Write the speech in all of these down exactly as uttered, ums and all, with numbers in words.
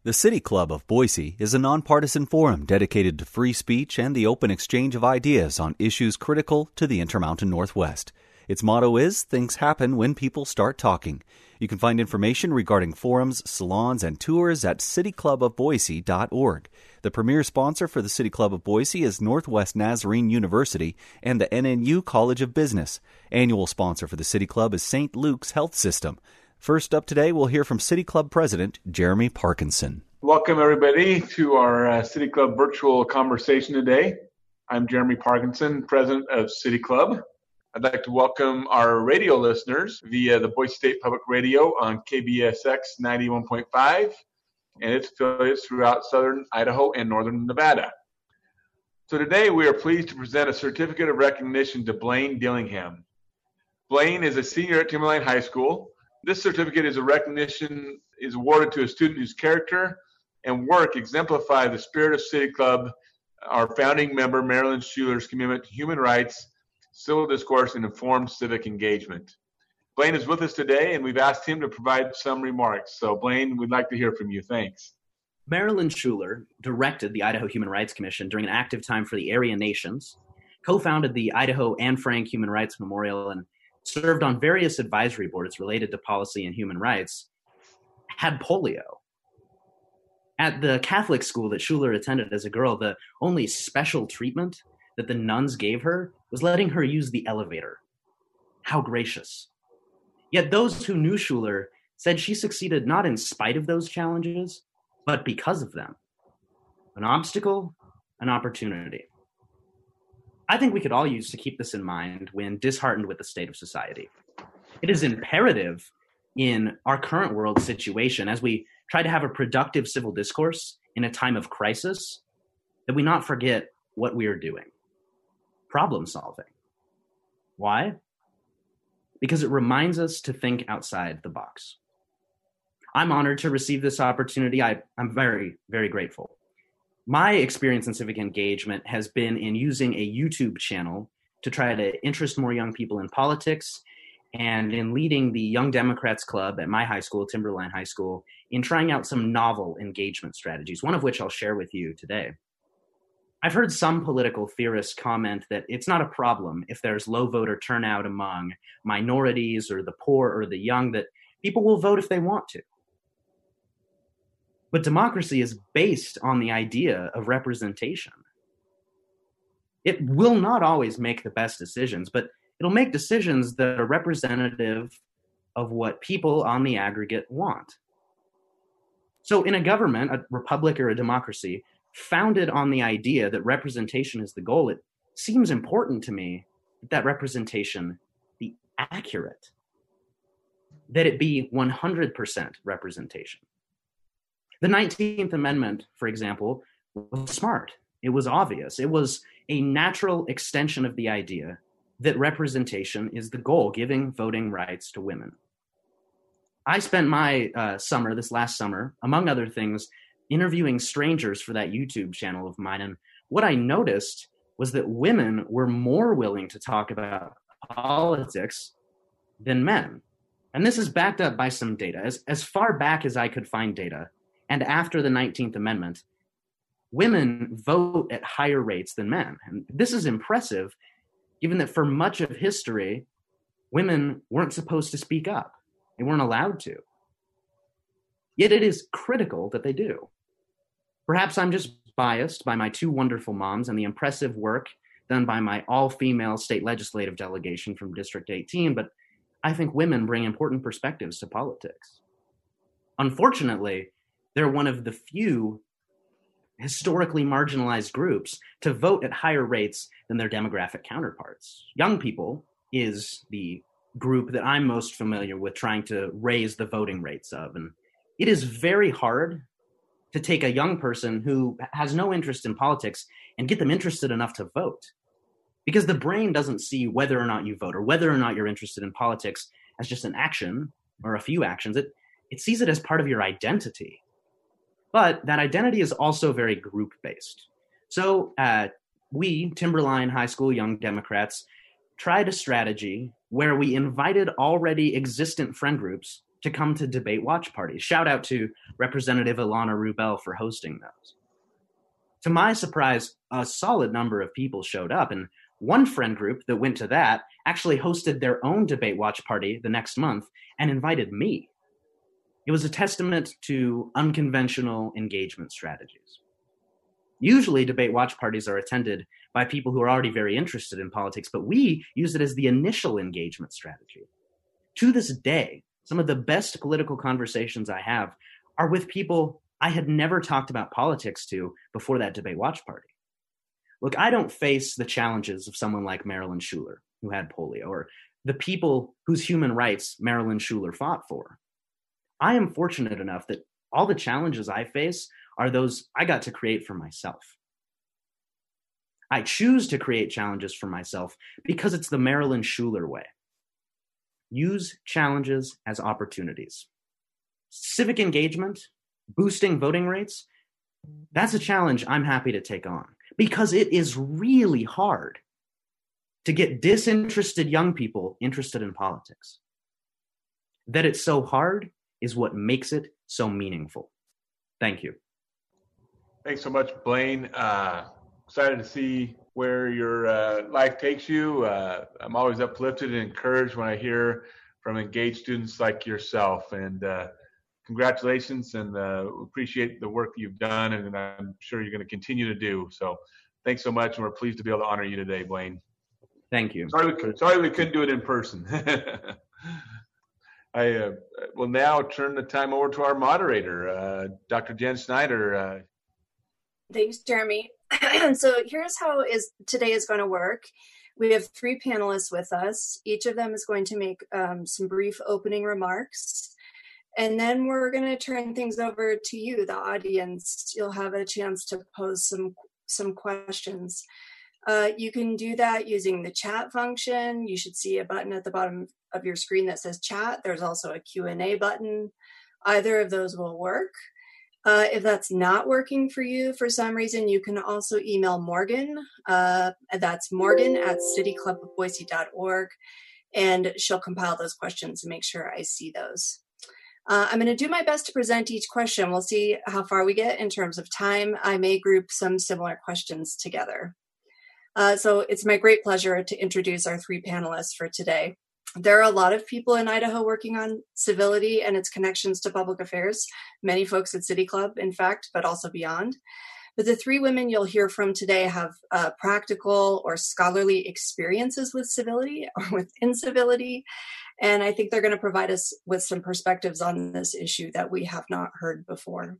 The City Club of Boise is a nonpartisan forum dedicated to free speech and the open exchange of ideas on issues critical to the Intermountain Northwest. Its motto is, things happen when people start talking. You can find information regarding forums, salons, and tours at city club of boise dot org. The premier sponsor for the City Club of Boise is Northwest Nazarene University and the N N U College of Business. Annual sponsor for the City Club is Saint Luke's Health System. First up today, we'll hear from City Club President Jeremy Parkinson. Welcome, everybody, to our uh, City Club virtual conversation today. I'm Jeremy Parkinson, President of City Club. I'd like to welcome our radio listeners via the Boise State Public Radio on K B S X ninety-one point five and its affiliates throughout southern Idaho and northern Nevada. So today we are pleased to present a certificate of recognition to Blaine Dillingham. Blaine is a senior at Timberline High School. This certificate is a recognition is awarded to a student whose character and work exemplify the spirit of City Club, our founding member Marilyn Schuler's commitment to human rights, civil discourse, and informed civic engagement. Blaine is with us today, and we've asked him to provide some remarks. So, Blaine, we'd like to hear from you. Thanks. Marilyn Schuler directed the Idaho Human Rights Commission during an active time for the Aryan Nations, co-founded the Idaho Anne Frank Human Rights Memorial, and served on various advisory boards related to policy and human rights, had polio. At the Catholic school that Schuler attended as a girl, the only special treatment that the nuns gave her was letting her use the elevator. How gracious. Yet those who knew Schuler said she succeeded not in spite of those challenges, but because of them. An obstacle, an opportunity. I think we could all use to keep this in mind when disheartened with the state of society. It is imperative in our current world situation, as we try to have a productive civil discourse in a time of crisis, that we not forget what we are doing. Problem solving. Why? Because it reminds us to think outside the box. I'm honored to receive this opportunity. I, I'm very, very grateful. My experience in civic engagement has been in using a YouTube channel to try to interest more young people in politics, and in leading the Young Democrats Club at my high school, Timberline High School, in trying out some novel engagement strategies, one of which I'll share with you today. I've heard some political theorists comment that it's not a problem if there's low voter turnout among minorities or the poor or the young, that people will vote if they want to. But democracy is based on the idea of representation. It will not always make the best decisions, but it'll make decisions that are representative of what people on the aggregate want. So in a government, a republic or a democracy, founded on the idea that representation is the goal, it seems important to me that that representation be accurate, that it be one hundred percent representation. The nineteenth Amendment, for example, was smart. It was obvious. It was a natural extension of the idea that representation is the goal, giving voting rights to women. I spent my uh, summer, this last summer, among other things, interviewing strangers for that YouTube channel of mine. And what I noticed was that women were more willing to talk about politics than men. And this is backed up by some data. As, as far back as I could find data, and after the nineteenth Amendment, women vote at higher rates than men. And this is impressive, given that for much of history, women weren't supposed to speak up. They weren't allowed to. Yet it is critical that they do. Perhaps I'm just biased by my two wonderful moms and the impressive work done by my all-female state legislative delegation from District eighteen, but I think women bring important perspectives to politics. Unfortunately, they're one of the few historically marginalized groups to vote at higher rates than their demographic counterparts. Young people is the group that I'm most familiar with trying to raise the voting rates of. And it is very hard to take a young person who has no interest in politics and get them interested enough to vote. Because the brain doesn't see whether or not you vote or whether or not you're interested in politics as just an action or a few actions. It, it sees it as part of your identity. But that identity is also very group-based. So uh, we, Timberline High School Young Democrats, tried a strategy where we invited already existent friend groups to come to debate watch parties. Shout out to Representative Ilana Rubel for hosting those. To my surprise, a solid number of people showed up, and one friend group that went to that actually hosted their own debate watch party the next month and invited me. It was a testament to unconventional engagement strategies. Usually, debate watch parties are attended by people who are already very interested in politics, but we use it as the initial engagement strategy. To this day, some of the best political conversations I have are with people I had never talked about politics to before that debate watch party. Look, I don't face the challenges of someone like Marilyn Schuller, who had polio, or the people whose human rights Marilyn Schuller fought for. I am fortunate enough that all the challenges I face are those I got to create for myself. I choose to create challenges for myself because it's the Marilyn Schuller way. Use challenges as opportunities. Civic engagement, boosting voting rates, that's a challenge I'm happy to take on because it is really hard to get disinterested young people interested in politics. That it's so hard is what makes it so meaningful. Thank you. Thanks so much, Blaine. Uh, excited to see where your uh, life takes you. Uh, I'm always uplifted and encouraged when I hear from engaged students like yourself. And uh, congratulations, and uh, appreciate the work you've done, and I'm sure you're going to continue to do. So thanks so much, and we're pleased to be able to honor you today, Blaine. Thank you. Sorry we, could, sorry we couldn't do it in person. I uh, will now turn the time over to our moderator, uh, Doctor Jen Snyder. Uh, Thanks, Jeremy. So here's how is today is going to work. We have three panelists with us. Each of them is going to make um, some brief opening remarks. And then we're going to turn things over to you, the audience. You'll have a chance to pose some, some questions. Uh, you can do that using the chat function. You should see a button at the bottom of your screen that says chat. There's also a Q and A button. Either of those will work. Uh, if that's not working for you for some reason, you can also email Morgan. Uh, that's Morgan at city club of boise dot org, and she'll compile those questions and make sure I see those. Uh, I'm going to do my best to present each question. We'll see how far we get in terms of time. I may group some similar questions together. Uh, so it's my great pleasure to introduce our three panelists for today. There are a lot of people in Idaho working on civility and its connections to public affairs, many folks at City Club, in fact, but also beyond. But the three women you'll hear from today have uh, practical or scholarly experiences with civility or with incivility, and I think they're going to provide us with some perspectives on this issue that we have not heard before.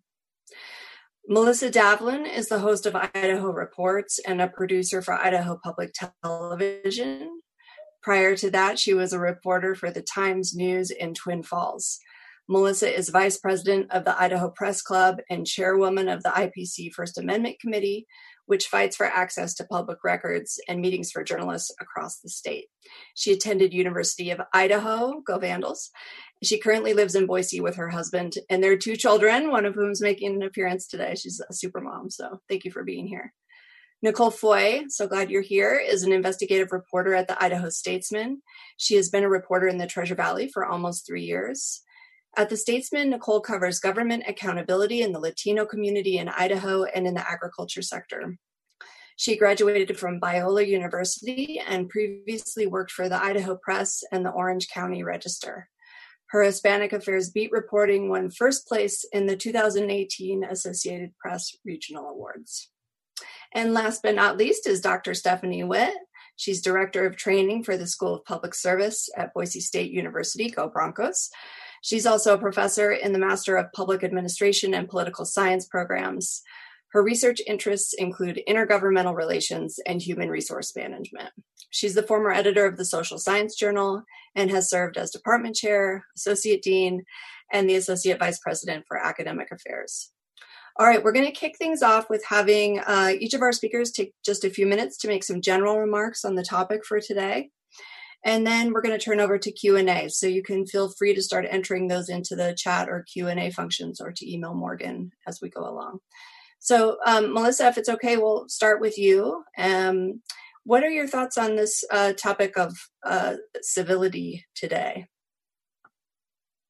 Melissa Davlin is the host of Idaho Reports and a producer for Idaho Public Television. Prior to that, she was a reporter for the Times News in Twin Falls. Melissa is vice president of the Idaho Press Club and chairwoman of the I P C First Amendment Committee, which fights for access to public records and meetings for journalists across the state. She attended University of Idaho, go Vandals. She currently lives in Boise with her husband and their two children, one of whom is making an appearance today. She's a super mom, so thank you for being here. Nicole Foy, so glad you're here, is an investigative reporter at the Idaho Statesman. She has been a reporter in the Treasure Valley for almost three years. At the Statesman, Nicole covers government accountability in the Latino community in Idaho and in the agriculture sector. She graduated from Biola University and previously worked for the Idaho Press and the Orange County Register. Her Hispanic Affairs beat reporting won first place in the two thousand eighteen Associated Press Regional Awards. And last but not least is Doctor Stephanie Witt. She's Director of Training for the School of Public Service at Boise State University, go Broncos. She's also a professor in the Master of Public Administration and Political Science programs. Her research interests include intergovernmental relations and human resource management. She's the former editor of the Social Science Journal and has served as department chair, associate dean, and the associate vice president for academic affairs. All right, we're going to kick things off with having uh, each of our speakers take just a few minutes to make some general remarks on the topic for today. And then we're going to turn over to Q and A. So you can feel free to start entering those into the chat or Q and A functions or to email Morgan as we go along. So um, Melissa, if it's okay, we'll start with you. Um, what are your thoughts on this uh, topic of uh, civility today?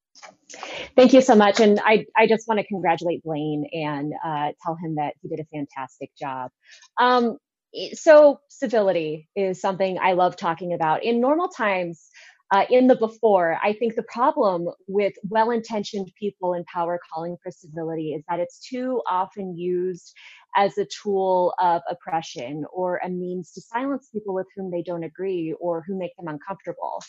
Thank you so much. And I, I just want to congratulate Blaine and uh, tell him that he did a fantastic job. Um, so civility is something I love talking about. In normal times, uh, in the before, I think the problem with well-intentioned people in power calling for civility is that it's too often used as a tool of oppression or a means to silence people with whom they don't agree or who make them uncomfortable.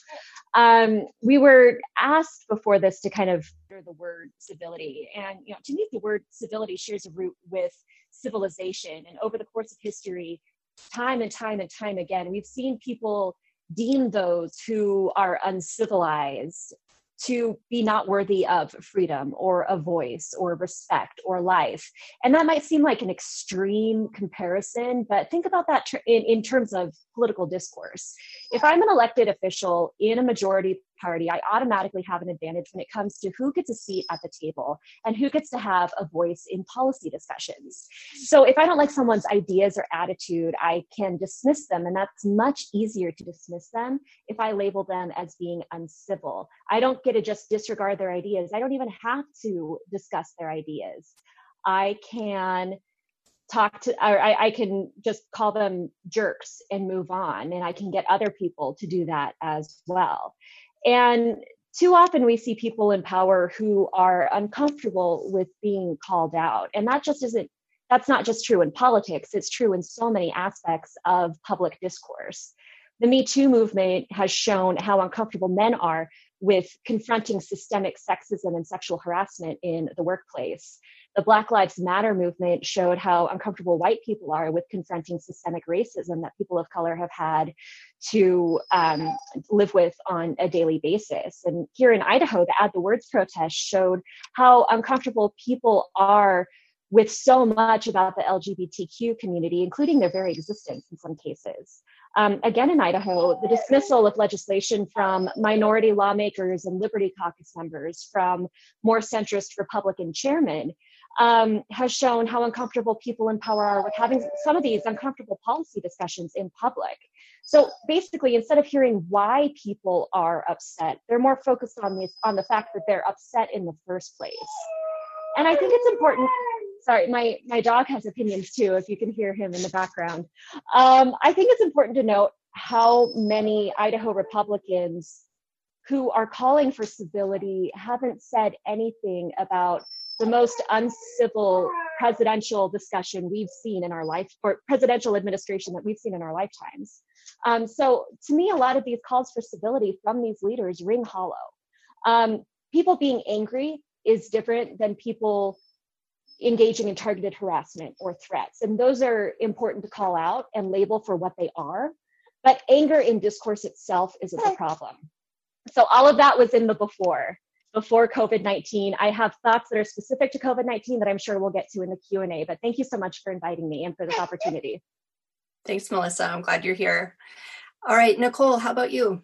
Um, we were asked before this to kind of hear the word civility. And, you know, to me, the word civility shares a root with civilization. And over the course of history, time and time and time again, we've seen people deem those who are uncivilized to be not worthy of freedom or a voice or respect or life. And that might seem like an extreme comparison, but think about that in, in terms of political discourse. If I'm an elected official in a majority party, I automatically have an advantage when it comes to who gets a seat at the table and who gets to have a voice in policy discussions. So if I don't like someone's ideas or attitude, I can dismiss them, and that's much easier to dismiss them if I label them as being uncivil. I don't get to just disregard their ideas. I don't even have to discuss their ideas. I can talk to, or I, I can just call them jerks and move on, and I can get other people to do that as well. And too often we see people in power who are uncomfortable with being called out. And that just isn't, that's not just true in politics, it's true in so many aspects of public discourse. The Me Too movement has shown how uncomfortable men are with confronting systemic sexism and sexual harassment in the workplace. The Black Lives Matter movement showed how uncomfortable white people are with confronting systemic racism that people of color have had to um, live with on a daily basis. And here in Idaho, the Add the Words protest showed how uncomfortable people are with so much about the L G B T Q community, including their very existence in some cases. Um, again, in Idaho, the dismissal of legislation from minority lawmakers and Liberty Caucus members, from more centrist Republican chairmen, um, has shown how uncomfortable people in power are with having some of these uncomfortable policy discussions in public. So basically, instead of hearing why people are upset, they're more focused on this, on the fact that they're upset in the first place. And I think it's important. Sorry, my, my dog has opinions too, if you can hear him in the background. Um, I think it's important to note how many Idaho Republicans who are calling for civility haven't said anything about the most uncivil presidential discussion we've seen in our life, or presidential administration that we've seen in our lifetimes. Um, so to me, a lot of these calls for civility from these leaders ring hollow. Um, people being angry is different than people engaging in targeted harassment or threats. And those are important to call out and label for what they are. But anger in discourse itself isn't the problem. So all of that was in the before, before COVID nineteen. I have thoughts that are specific to COVID nineteen that I'm sure we'll get to in the Q and A. But thank you so much for inviting me and for this opportunity. Thanks, Melissa. I'm glad you're here. All right, Nicole, how about you?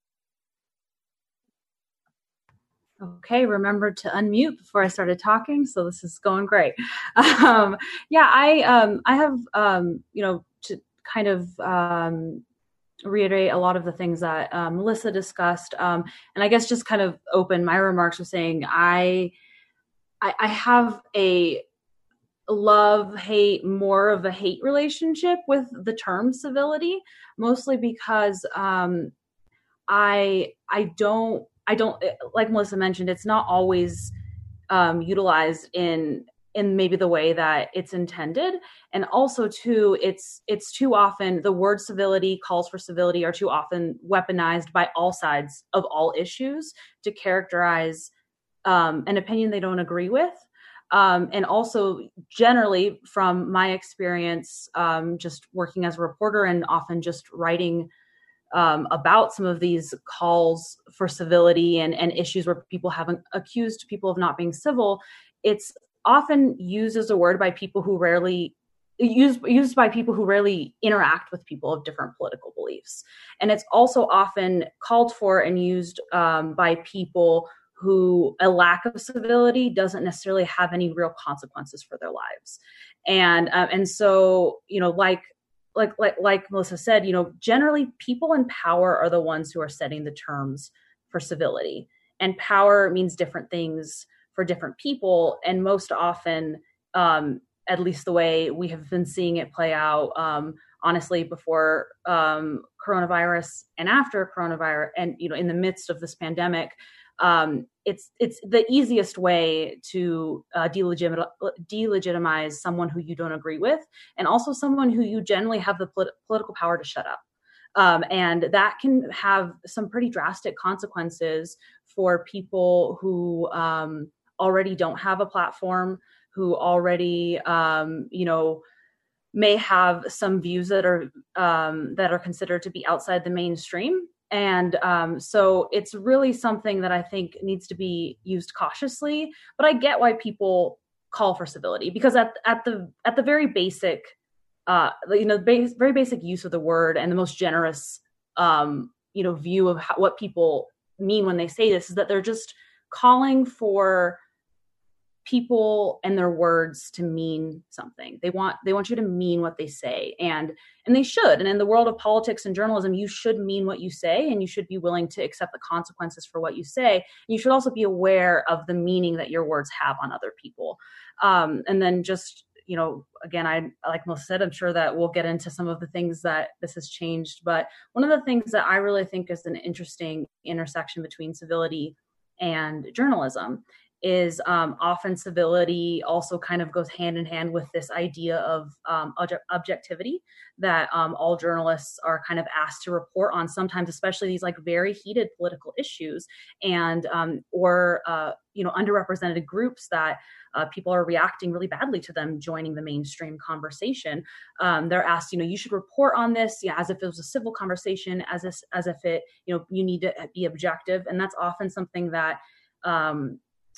Okay, remembered to unmute before I started talking, so this is going great. Um, yeah, I um, I have um, you know to kind of um, reiterate a lot of the things that um, Melissa discussed, um, and I guess just kind of open my remarks with saying I I, I have a love hate more of a hate relationship with the term civility, mostly because um, I I don't. I don't, like Melissa mentioned, it's not always um, utilized in in maybe the way that it's intended. And also too, it's it's too often, the word civility, calls for civility are too often weaponized by all sides of all issues to characterize um, an opinion they don't agree with. Um, and also generally from my experience, um, just working as a reporter and often just writing Um, about some of these calls for civility and, and issues where people haven't accused people of not being civil, it's often used as a word by people who rarely used used by people who rarely interact with people of different political beliefs. And it's also often called for and used um, by people who a lack of civility doesn't necessarily have any real consequences for their lives. And um, and so, you know, like Like, like like Melissa said, you know, generally people in power are the ones who are setting the terms for civility. and power means different things for different people. And most often, um, at least the way we have been seeing it play out, um, honestly, before um, coronavirus and after coronavirus, and you know, in the midst of this pandemic, um, it's it's the easiest way to uh, delegitimize, delegitimize someone who you don't agree with, and also someone who you generally have the polit- political power to shut up. Um, and that can have some pretty drastic consequences for people who um, already don't have a platform, who already, um, you know, may have some views that are um, that are considered to be outside the mainstream. And um, so it's really something that I think needs to be used cautiously. But I get why people call for civility, because at at the at the very basic, uh, you know, base, very basic use of the word and the most generous, um, you know, view of how, what people mean when they say this is that they're just calling for people and their words to mean something. They want they want you to mean what they say, and and they should. And in the world of politics and journalism, you should mean what you say, and you should be willing to accept the consequences for what you say. And you should also be aware of the meaning that your words have on other people. Um, and then just, you know, again, I like Melissa said, I'm sure that we'll get into some of the things that this has changed. But one of the things that I really think is an interesting intersection between civility and journalism is um, often civility also kind of goes hand in hand with this idea of um, obje- objectivity that um, all journalists are kind of asked to report on, sometimes especially these like very heated political issues, and um, or uh, you know, underrepresented groups that uh, people are reacting really badly to them joining the mainstream conversation. Um, they're asked, you know, you should report on this, yeah, as if it was a civil conversation, as if, as if it, you know, you need to be objective, and that's often something that um,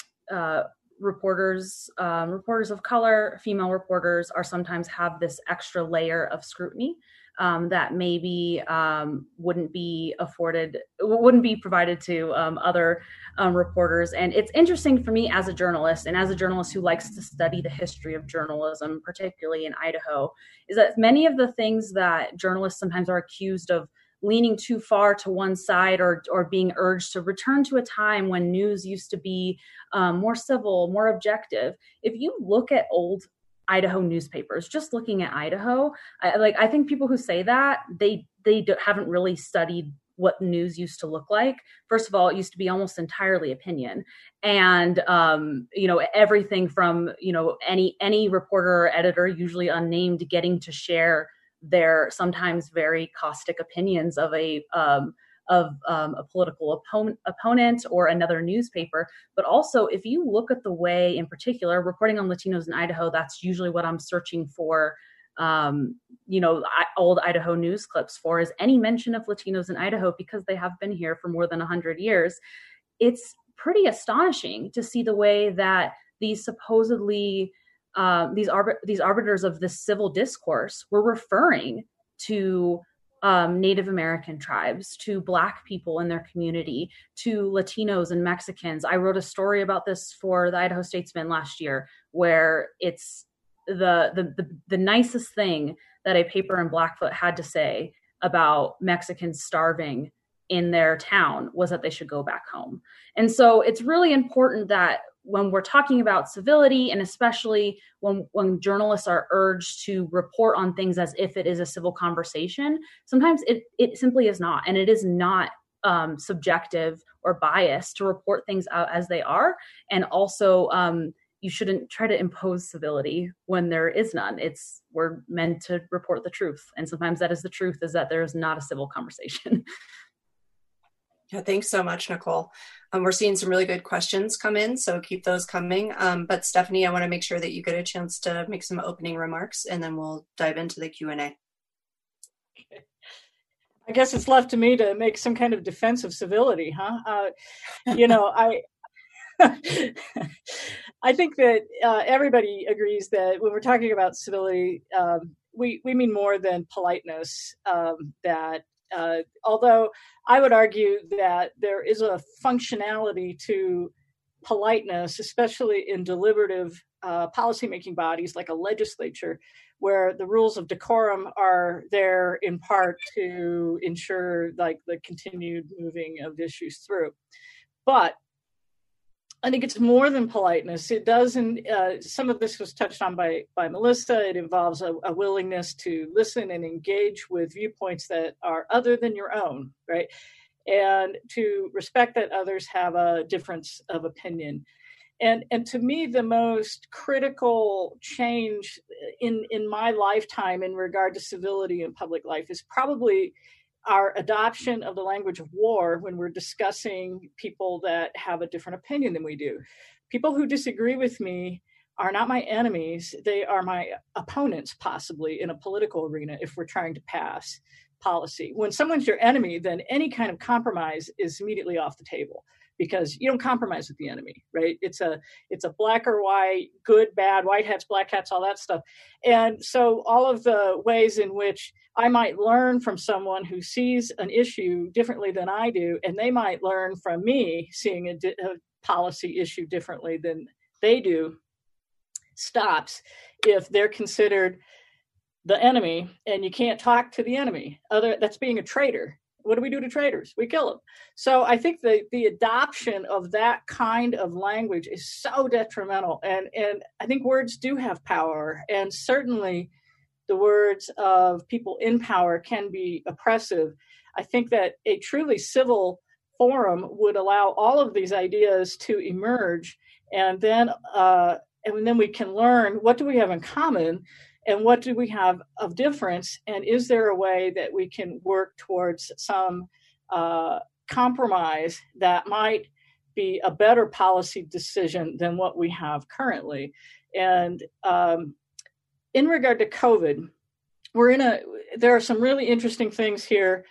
Uh, reporters, um, reporters of color, female reporters are sometimes have this extra layer of scrutiny um, that maybe um, wouldn't be afforded, wouldn't be provided to um, other um, reporters. And it's interesting for me as a journalist, and as a journalist who likes to study the history of journalism, particularly in Idaho, is that many of the things that journalists sometimes are accused of leaning too far to one side, or or being urged to return to a time when news used to be um, more civil, more objective. If you look at old Idaho newspapers, just looking at Idaho, I, like I think people who say that, they they do, haven't really studied what news used to look like. First of all, it used to be almost entirely opinion, and um, you know, everything from, you know, any any reporter or editor, usually unnamed, getting to share their sometimes very caustic opinions of a um, of um, a political opponent, opponent or another newspaper. But also, if you look at the way, in particular, reporting on Latinos in Idaho, that's usually what I'm searching for. Um, you know, I, old Idaho news clips for is any mention of Latinos in Idaho, because they have been here for more than one hundred years. It's pretty astonishing to see the way that these supposedly Uh, these arbit- these arbiters of this civil discourse were referring to um, Native American tribes, to Black people in their community, to Latinos and Mexicans. I wrote a story about this for the Idaho Statesman last year, where it's the the the, the nicest thing that a paper in Blackfoot had to say about Mexicans starving in their town was that they should go back home. And so it's really important that when we're talking about civility, and especially when, when journalists are urged to report on things as if it is a civil conversation, sometimes it, it simply is not. And it is not um, subjective or biased to report things out as they are. And also, um, you shouldn't try to impose civility when there is none. It's, we're meant to report the truth. And sometimes that is the truth, is that there is not a civil conversation. Yeah, thanks so much, Nicole. Um, we're seeing some really good questions come in, so keep those coming. Um, but Stephanie, I want to make sure that you get a chance to make some opening remarks, and then we'll dive into the Q and A. Okay. I guess it's left to me to make some kind of defense of civility, huh? Uh, you know, I I think that uh, everybody agrees that when we're talking about civility, um, we, we mean more than politeness, um, that Uh, although I would argue that there is a functionality to politeness, especially in deliberative uh, policymaking bodies like a legislature, where the rules of decorum are there in part to ensure like the continued moving of issues through. But I think it's more than politeness. It doesn't, uh, some of this was touched on by, by Melissa. It involves a, a willingness to listen and engage with viewpoints that are other than your own, right? And to respect that others have a difference of opinion. And, and to me, the most critical change in, in my lifetime in regard to civility in public life is probably our adoption of the language of war when we're discussing people that have a different opinion than we do. People who disagree with me are not my enemies. They are my opponents, possibly, in a political arena if we're trying to pass policy. When someone's your enemy, then any kind of compromise is immediately off the table, because you don't compromise with the enemy, right? It's a it's a black or white, good, bad, white hats, black hats, all that stuff. And so all of the ways in which I might learn from someone who sees an issue differently than I do, and they might learn from me seeing a, di- a policy issue differently than they do, stops if they're considered the enemy, and you can't talk to the enemy. Other that's being a traitor. What do we do to traitors? We kill them. So I think the the adoption of that kind of language is so detrimental. And, and I think words do have power. And certainly the words of people in power can be oppressive. I think that a truly civil forum would allow all of these ideas to emerge. And then, uh, and then we can learn, what do we have in common? And what do we have of difference? And is there a way that we can work towards some uh, compromise that might be a better policy decision than what we have currently? And um, in regard to COVID, we're in a, there are some really interesting things here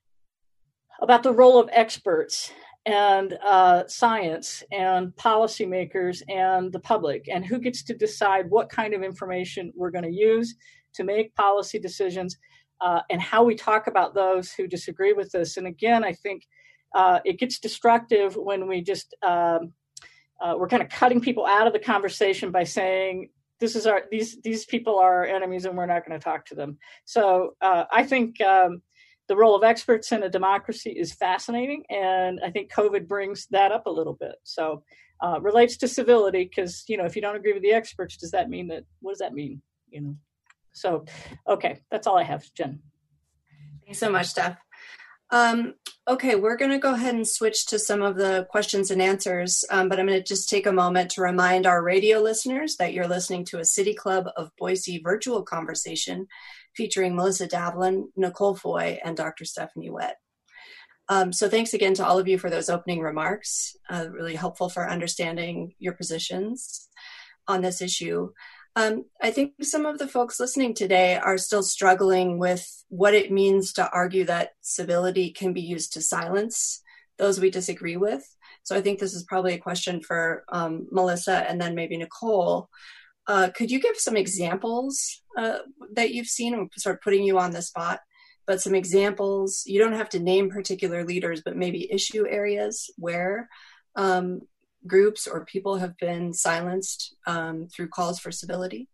about the role of experts and uh, science and policymakers and the public, and who gets to decide what kind of information we're going to use to make policy decisions, uh, and how we talk about those who disagree with us. And again, I think uh, it gets destructive when we just, um, uh, we're kind of cutting people out of the conversation by saying, this is our, these, these people are our enemies and we're not going to talk to them. So uh, I think, um, the role of experts in a democracy is fascinating, and I think COVID brings that up a little bit. So uh, relates to civility, because, you know, if you don't agree with the experts, does that mean that, what does that mean? You know, so, okay, that's all I have, Jen. Thanks so much, Steph. Um, okay, we're going to go ahead and switch to some of the questions and answers, um, but I'm going to just take a moment to remind our radio listeners that you're listening to a City Club of Boise virtual conversation featuring Melissa Davlin, Nicole Foy, and Doctor Stephanie Wett. Um, so thanks again to all of you for those opening remarks, uh, really helpful for understanding your positions on this issue. Um, I think some of the folks listening today are still struggling with what it means to argue that civility can be used to silence those we disagree with. So I think this is probably a question for um, Melissa and then maybe Nicole. Uh, could you give some examples uh, that you've seen? I'm sort of putting you on the spot, but some examples. You don't have to name particular leaders, but maybe issue areas where um, groups or people have been silenced um, through calls for civility?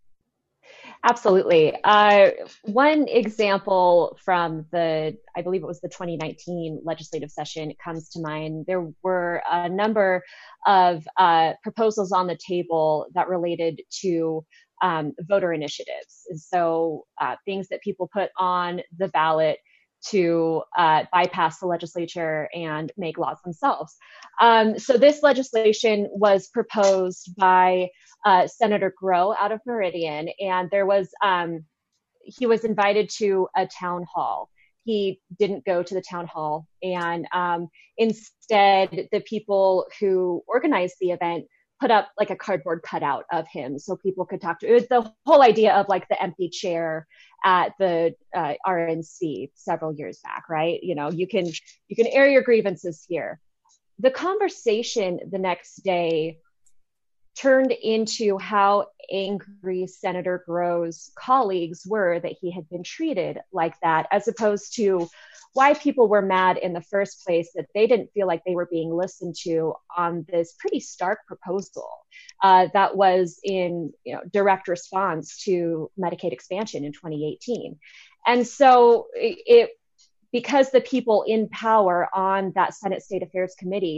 Absolutely. Uh, one example from the, I believe it was the twenty nineteen legislative session comes to mind. There were a number of uh, proposals on the table that related to um, voter initiatives. And so uh, things that people put on the ballot to uh, bypass the legislature and make laws themselves. Um, so this legislation was proposed by uh, Senator Groh out of Meridian, and there was um, he was invited to a town hall. He didn't go to the town hall, and um, instead, the people who organized the event put up like a cardboard cutout of him so people could talk to. It was the whole idea of like the empty chair at the uh, R N C several years back, right? You know, you can you can air your grievances here. The conversation the next day turned into how angry Senator Groh's colleagues were that he had been treated like that, as opposed to why people were mad in the first place, that they didn't feel like they were being listened to on this pretty stark proposal uh, that was in you know, direct response to Medicaid expansion in twenty eighteen. And so it, it because the people in power on that Senate State Affairs Committee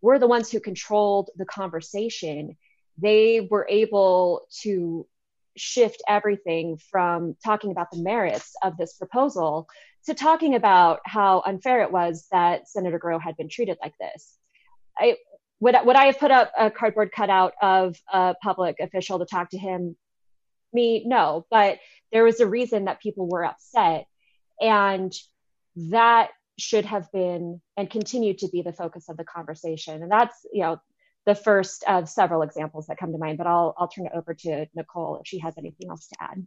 were the ones who controlled the conversation, they were able to shift everything from talking about the merits of this proposal to talking about how unfair it was that Senator Groh had been treated like this. I, would, would I have put up a cardboard cutout of a public official to talk to him? Me, no, but there was a reason that people were upset, and that should have been and continue to be the focus of the conversation. And that's, you know, the first of several examples that come to mind, but I'll I'll turn it over to Nicole if she has anything else to add.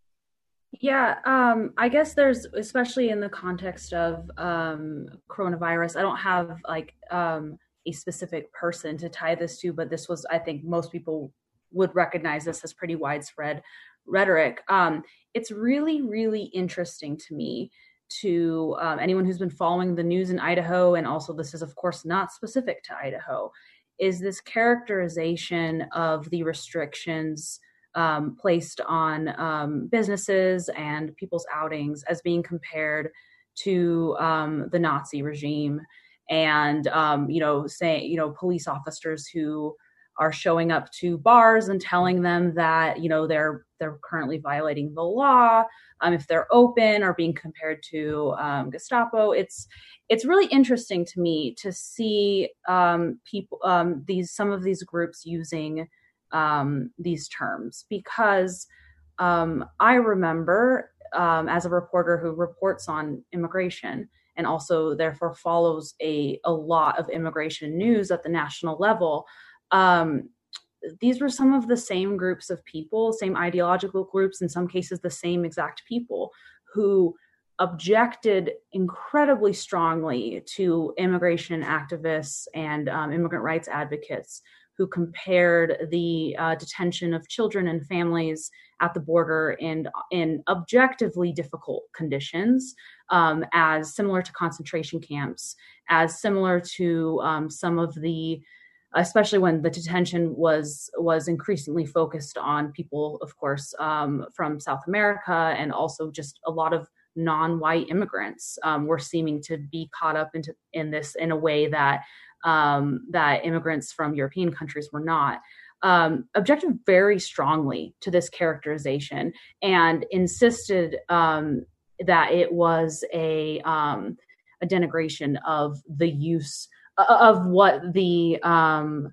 Yeah, um, I guess there's, especially in the context of um, coronavirus, I don't have like um, a specific person to tie this to, but this was, I think most people would recognize this as pretty widespread rhetoric. Um, it's really, really interesting to me to um, anyone who's been following the news in Idaho, and also this is of course not specific to Idaho, is this characterization of the restrictions um, placed on um, businesses and people's outings as being compared to um, the Nazi regime, and um, you know, saying, you know, police officers who are showing up to bars and telling them that, you know, they're they're currently violating the law um, if they're open, or being compared to um, Gestapo. It's it's really interesting to me to see um, people um, these some of these groups using um, these terms, because um, I remember um, as a reporter who reports on immigration and also therefore follows a a lot of immigration news at the national level. Um, these were some of the same groups of people, same ideological groups, in some cases the same exact people, who objected incredibly strongly to immigration activists and um, immigrant rights advocates who compared the uh, detention of children and families at the border in, in objectively difficult conditions um, as similar to concentration camps, as similar to um, some of the, especially when the detention was was increasingly focused on people, of course, um, from South America, and also just a lot of non-white immigrants um, were seeming to be caught up into in this in a way that um, that immigrants from European countries were not. Um, objected very strongly to this characterization and insisted um, that it was a um, a denigration of the use of what the um,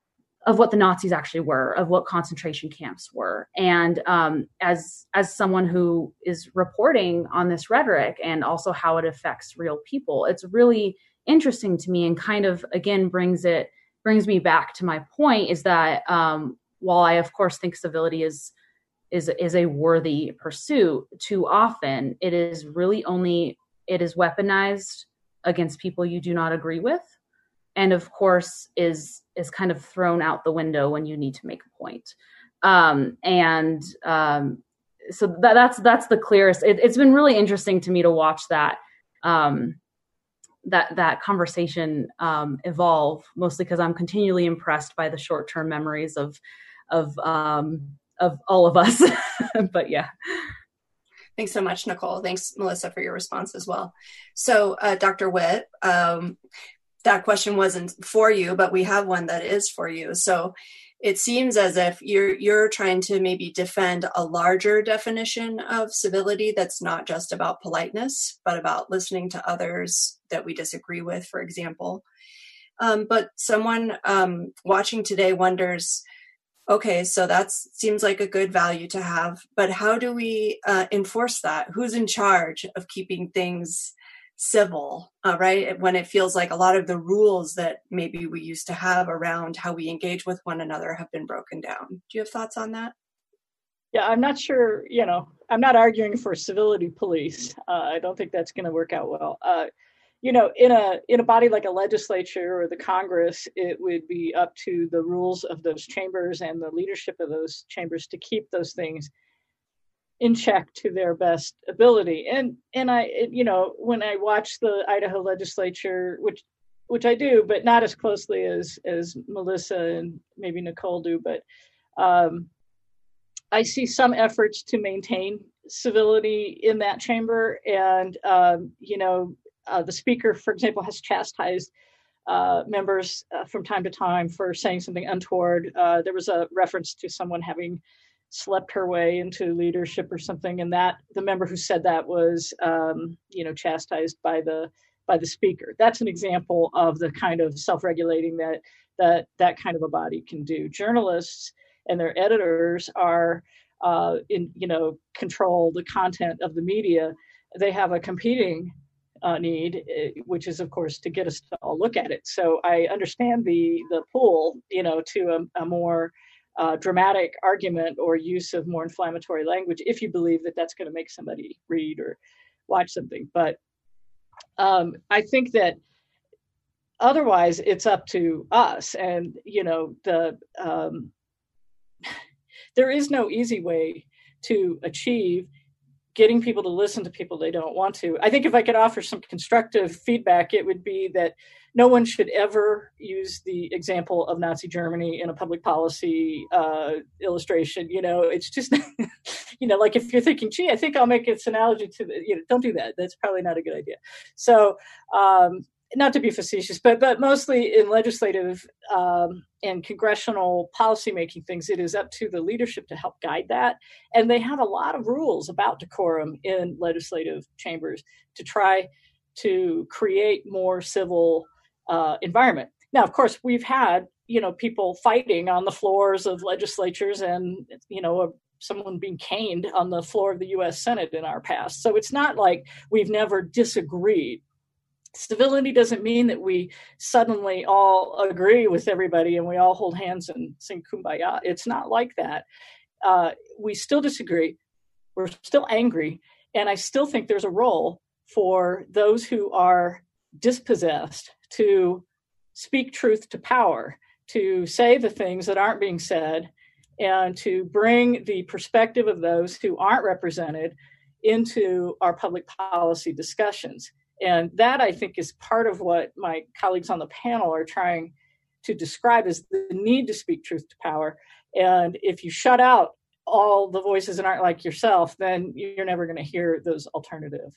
of what the Nazis actually were, of what concentration camps were. And um, as as someone who is reporting on this rhetoric and also how it affects real people, it's really interesting to me, and kind of again brings it brings me back to my point, is that um, while I of course think civility is is is a worthy pursuit, too often it is really only it is weaponized against people you do not agree with. And of course, is is kind of thrown out the window when you need to make a point. Um, and um, so that, that's that's the clearest. It, it's been really interesting to me to watch that um, that that conversation um, evolve. Mostly because I'm continually impressed by the short term memories of of um, of all of us. But yeah. Thanks so much, Nicole. Thanks, Melissa, for your response as well. So, uh, Doctor Witt. Um, That question wasn't for you, but we have one that is for you. So it seems as if you're you're trying to maybe defend a larger definition of civility that's not just about politeness, but about listening to others that we disagree with, for example. Um, but someone um, watching today wonders, okay, so that seems like a good value to have, but how do we uh, enforce that? Who's in charge of keeping things civil, uh, right? When it feels like a lot of the rules that maybe we used to have around how we engage with one another have been broken down. Do you have thoughts on that? Yeah, I'm not sure, you know, I'm not arguing for civility police. Uh, I don't think that's going to work out well. Uh, you know, in a in a body like a legislature or the Congress, it would be up to the rules of those chambers and the leadership of those chambers to keep those things in check to their best ability. And and I, it, you know, when I watch the Idaho legislature, which which I do, but not as closely as as Melissa and maybe Nicole do, but um, I see some efforts to maintain civility in that chamber. And um, you know, uh, the speaker, for example, has chastised uh, members uh, from time to time for saying something untoward. Uh, there was a reference to someone having slept her way into leadership or something, and that the member who said that was, um, you know, chastised by the by the speaker. That's an example of the kind of self-regulating that that that kind of a body can do. Journalists and their editors are, uh, in you know, control the content of the media. They have a competing uh, need, which is, of course, to get us to all look at it. So I understand the the pull, you know, to a, a more Uh, dramatic argument or use of more inflammatory language if you believe that that's going to make somebody read or watch something. But um, I think that otherwise it's up to us. And, you know, the um, there is no easy way to achieve getting people to listen to people they don't want to. I think if I could offer some constructive feedback, it would be that no one should ever use the example of Nazi Germany in a public policy uh, illustration. You know, it's just, you know, like if you're thinking, gee, I think I'll make this analogy to, the, you know, don't do that. That's probably not a good idea. So, um, not to be facetious, but but mostly in legislative um, and congressional policymaking things, it is up to the leadership to help guide that. And they have a lot of rules about decorum in legislative chambers to try to create more civil uh, environment. Now, of course, we've had, you know, people fighting on the floors of legislatures and, you know, a, someone being caned on the floor of the U S Senate in our past. So it's not like we've never disagreed. Civility doesn't mean that we suddenly all agree with everybody and we all hold hands and sing Kumbaya. It's not like that. Uh, we still disagree. We're still angry. And I still think there's a role for those who are dispossessed to speak truth to power, to say the things that aren't being said, and to bring the perspective of those who aren't represented into our public policy discussions. And that, I think, is part of what my colleagues on the panel are trying to describe as the need to speak truth to power. And if you shut out all the voices that aren't like yourself, then you're never going to hear those alternatives.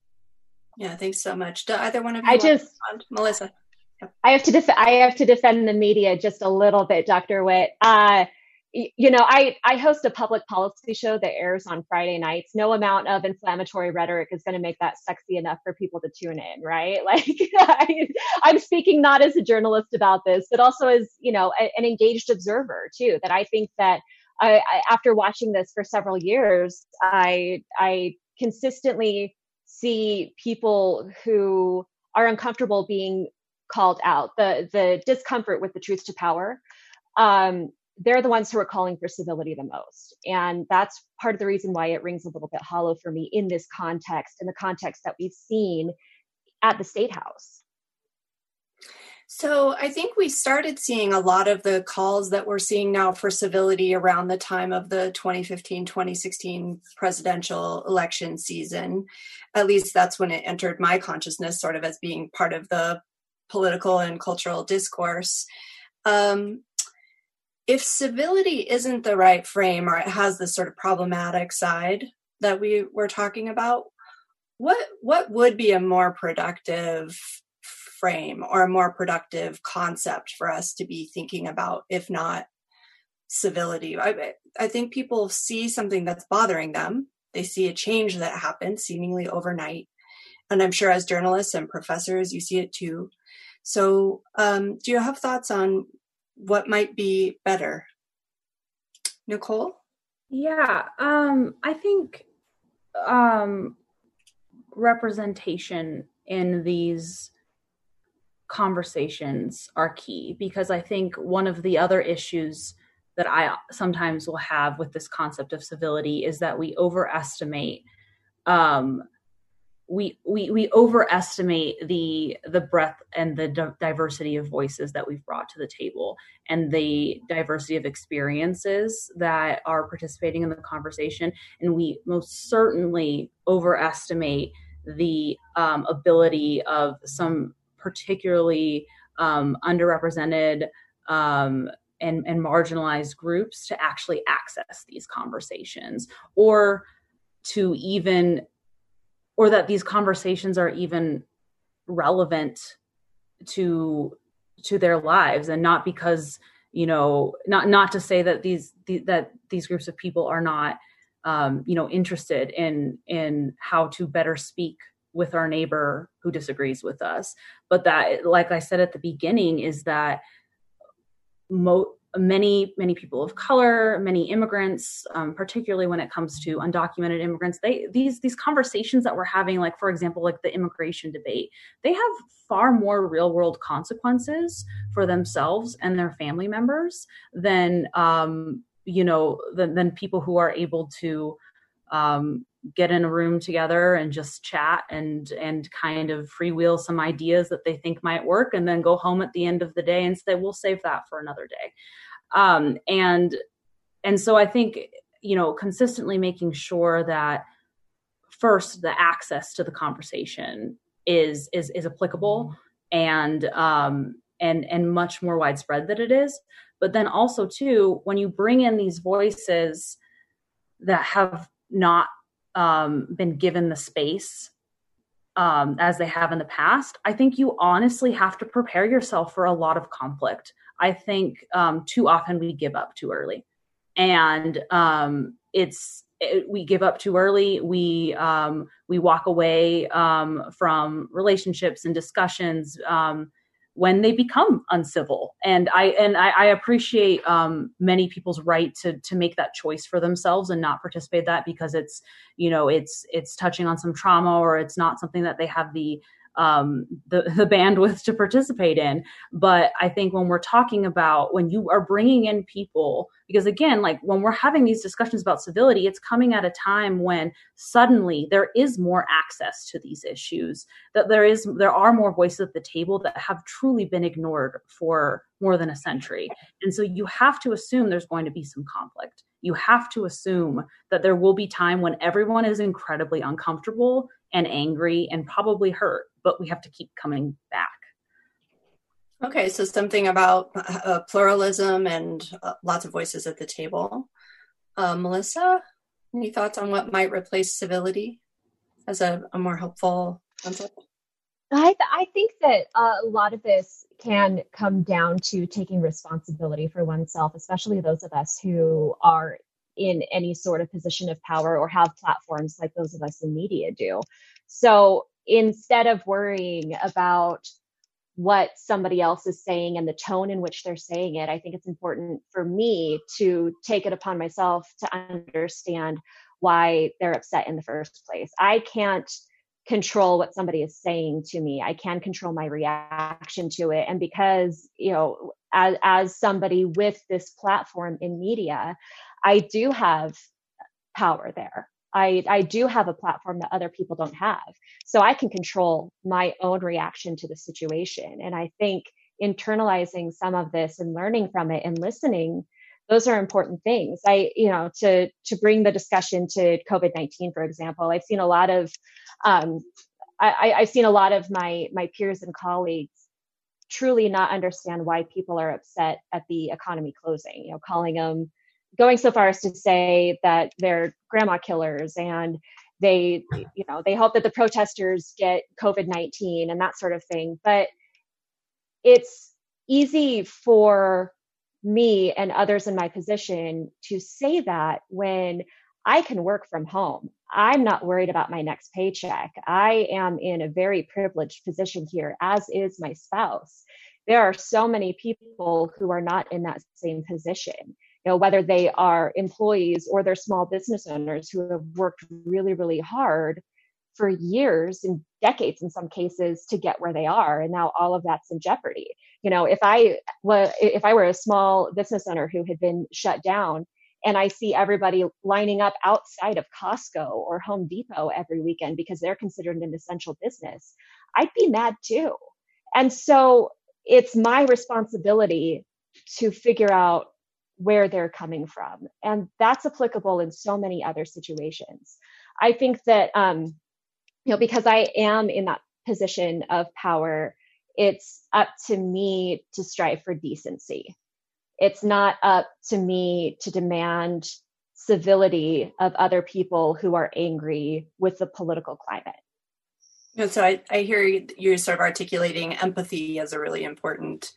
Yeah, thanks so much. Do either one of you I just, respond? Melissa. Yep. I have to def- I have to defend the media just a little bit, Doctor Witt. Uh, You know, I, I host a public policy show that airs on Friday nights. No amount of inflammatory rhetoric is going to make that sexy enough for people to tune in, right? Like, I, I'm speaking not as a journalist about this, but also as, you know, a, an engaged observer too, that I think that I, I, after watching this for several years, I, I consistently see people who are uncomfortable being called out, the, the discomfort with the truth to power. Um, they're the ones who are calling for civility the most. And that's part of the reason why it rings a little bit hollow for me in this context, in the context that we've seen at the State House. So I think we started seeing a lot of the calls that we're seeing now for civility around the time of the twenty fifteen twenty sixteen presidential election season. At least that's when it entered my consciousness, sort of as being part of the political and cultural discourse. Um, If civility isn't the right frame, or it has this sort of problematic side that we were talking about, what what would be a more productive frame or a more productive concept for us to be thinking about, if not civility? I, I think people see something that's bothering them. They see a change that happened seemingly overnight. And I'm sure as journalists and professors, you see it too. So um, do you have thoughts on what might be better? Nicole? Yeah, um, I think um, representation in these conversations are key, because I think one of the other issues that I sometimes will have with this concept of civility is that we overestimate um, we we we overestimate the the breadth and the di- diversity of voices that we've brought to the table, and the diversity of experiences that are participating in the conversation. And we most certainly overestimate the um, ability of some particularly um, underrepresented um, and, and marginalized groups to actually access these conversations, or to even or that these conversations are even relevant to to their lives, and not because, you know, not not to say that these the, that these groups of people are not, um, you know, interested in in how to better speak with our neighbor who disagrees with us, but that, like I said at the beginning, is that mo- many many people of color, many immigrants, um, particularly when it comes to undocumented immigrants, they these these conversations that we're having, like for example, like the immigration debate, they have far more real world consequences for themselves and their family members than um, you know than, than people who are able to um, get in a room together and just chat and and kind of freewheel some ideas that they think might work, and then go home at the end of the day and say, we'll save that for another day. Um, and, and so I think, you know, consistently making sure that first the access to the conversation is, is, is applicable and, um, and, and much more widespread than it is. But then also too, when you bring in these voices that have not, um, been given the space, um, as they have in the past, I think you honestly have to prepare yourself for a lot of conflict. I think um, too often we give up too early, and um, it's it, we give up too early. We um, we walk away um, from relationships and discussions um, when they become uncivil. And I and I, I appreciate um, many people's right to to make that choice for themselves and not participate in that because it's you know it's it's touching on some trauma, or it's not something that they have the um, the, the bandwidth to participate in. But I think when we're talking about, when you are bringing in people, because again, like when we're having these discussions about civility, it's coming at a time when suddenly there is more access to these issues, that there is, there are more voices at the table that have truly been ignored for more than a century. And so you have to assume there's going to be some conflict. You have to assume that there will be time when everyone is incredibly uncomfortable and angry and probably hurt, but we have to keep coming back. Okay, so something about uh, pluralism and uh, lots of voices at the table. Uh, Melissa, any thoughts on what might replace civility as a, a more helpful concept? I, th- I think that uh, a lot of this can come down to taking responsibility for oneself, especially those of us who are in any sort of position of power or have platforms like those of us in media do. So instead of worrying about what somebody else is saying and the tone in which they're saying it, I think it's important for me to take it upon myself to understand why they're upset in the first place. I can't control what somebody is saying to me. I can control my reaction to it. And because, you know, as, as somebody with this platform in media, I do have power there. I, I do have a platform that other people don't have. So I can control my own reaction to the situation. And I think internalizing some of this and learning from it and listening, those are important things. I, you know, to, to bring the discussion to COVID nineteen, for example, I've seen a lot of, um, I, I've seen a lot of my, my peers and colleagues truly not understand why people are upset at the economy closing, you know, calling them, going so far as to say that they're grandma killers and they, you know, they hope that the protesters get COVID nineteen and that sort of thing. But it's easy for me and others in my position to say that when I can work from home. I'm not worried about my next paycheck. I am in a very privileged position here, as is my spouse. There are so many people who are not in that same position. You know, whether they are employees or they're small business owners who have worked really, really hard for years and decades in some cases to get where they are. And now all of that's in jeopardy. You know, if I were, if I were a small business owner who had been shut down and I see everybody lining up outside of Costco or Home Depot every weekend because they're considered an essential business, I'd be mad too. And so it's my responsibility to figure out where they're coming from. And that's applicable in so many other situations. I think that, um, you know, because I am in that position of power, it's up to me to strive for decency. It's not up to me to demand civility of other people who are angry with the political climate. And so I, I hear you, you're sort of articulating empathy as a really important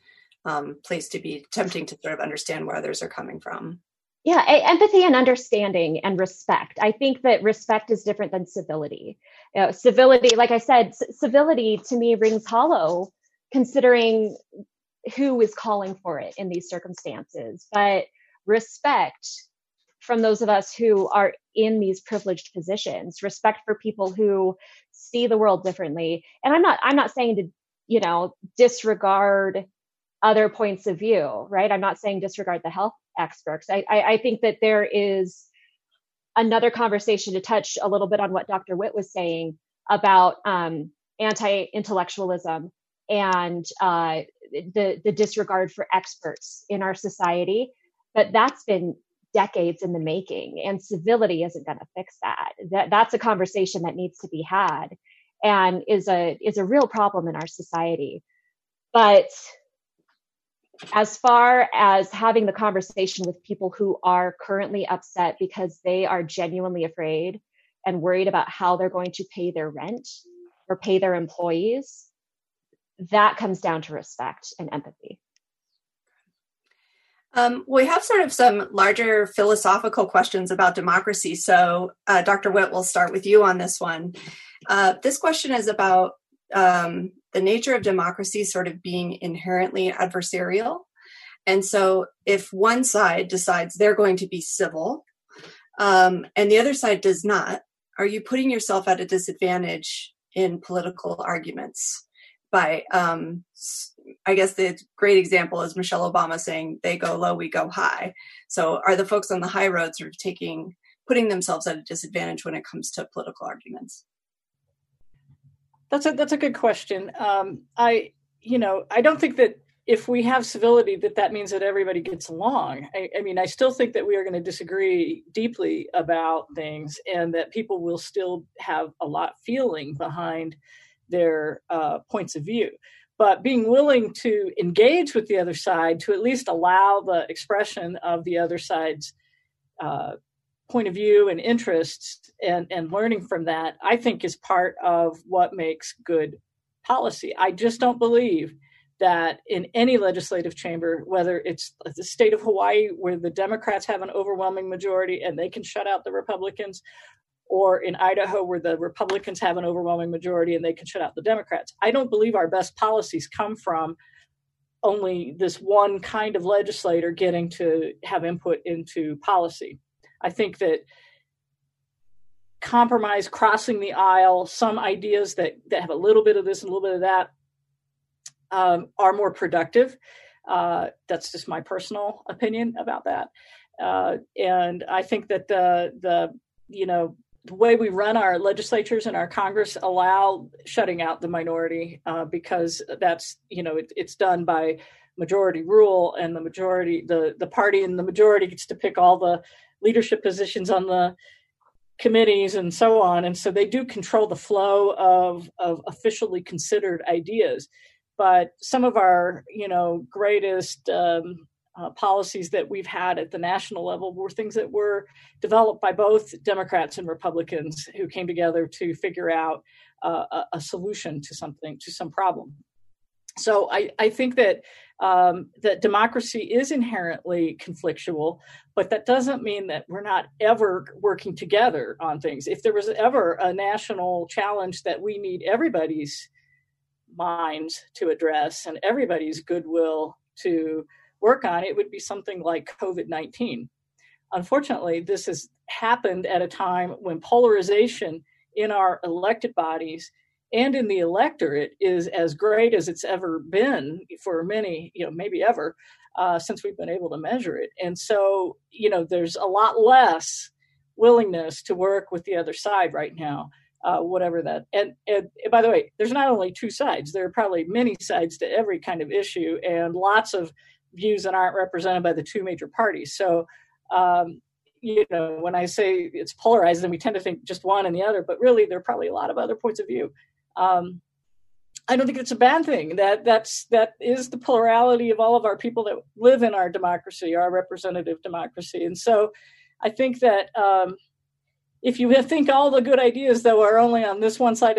um, place to be, attempting to sort of understand where others are coming from. Yeah, empathy and understanding and respect. I think that respect is different than civility. You know, civility, like I said, c- civility to me rings hollow, considering who is calling for it in these circumstances. But respect from those of us who are in these privileged positions, respect for people who see the world differently. And I'm not, I'm not saying to, you know, disregard other points of view, right? I'm not saying disregard the health experts. I, I, I think that there is another conversation to touch a little bit on what Doctor Witt was saying about um, anti-intellectualism and uh, the, the disregard for experts in our society. But that's been decades in the making, and civility isn't going to fix that. That that's a conversation that needs to be had, and is a is a real problem in our society. But as far as having the conversation with people who are currently upset because they are genuinely afraid and worried about how they're going to pay their rent or pay their employees, that comes down to respect and empathy. Um, we have sort of some larger philosophical questions about democracy. So, uh, Doctor Witt, we'll start with you on this one. Uh, this question is about um, the nature of democracy sort of being inherently adversarial. And so if one side decides they're going to be civil um, and the other side does not, are you putting yourself at a disadvantage in political arguments by, um, I guess the great example is Michelle Obama saying they go low, we go high. So are the folks on the high road sort of taking, putting themselves at a disadvantage when it comes to political arguments? That's a that's a good question. Um, I you know I don't think that if we have civility that that means that everybody gets along. I, I mean I still think that we are going to disagree deeply about things, and that people will still have a lot of feeling behind their uh, points of view. But being willing to engage with the other side, to at least allow the expression of the other side's uh, point of view and interests, and, and learning from that, I think is part of what makes good policy. I just don't believe that in any legislative chamber, whether it's the state of Hawaii where the Democrats have an overwhelming majority and they can shut out the Republicans, or in Idaho where the Republicans have an overwhelming majority and they can shut out the Democrats. I don't believe our best policies come from only this one kind of legislator getting to have input into policy. I think that compromise, crossing the aisle, some ideas that, that have a little bit of this and a little bit of that um, are more productive. Uh, that's just my personal opinion about that. Uh, and I think that the, the, you know, the way we run our legislatures and our Congress allow shutting out the minority uh, because that's, you know, it, it's done by majority rule, and the majority, the, the party in the majority gets to pick all the leadership positions on the committees and so on. And so they do control the flow of, of officially considered ideas. But some of our, you know, greatest um, uh, policies that we've had at the national level were things that were developed by both Democrats and Republicans who came together to figure out uh, a, a solution to something, to some problem. So I, I think that um, that democracy is inherently conflictual, but that doesn't mean that we're not ever working together on things. If there was ever a national challenge that we need everybody's minds to address and everybody's goodwill to work on, it would be something like COVID nineteen. Unfortunately, this has happened at a time when polarization in our elected bodies and in the electorate is as great as it's ever been for many, you know, maybe ever, uh, since we've been able to measure it. And so, you know, there's a lot less willingness to work with the other side right now, uh, whatever that. And, and, and by the way, there's not only two sides, there are probably many sides to every kind of issue, and lots of views that aren't represented by the two major parties. So, um, you know, when I say it's polarized, then we tend to think just one and the other, but really there are probably a lot of other points of view. Um, I don't think it's a bad thing. That that's that is the plurality of all of our people that live in our democracy, our representative democracy. And so I think that um, if you think all the good ideas, though, are only on this one side of the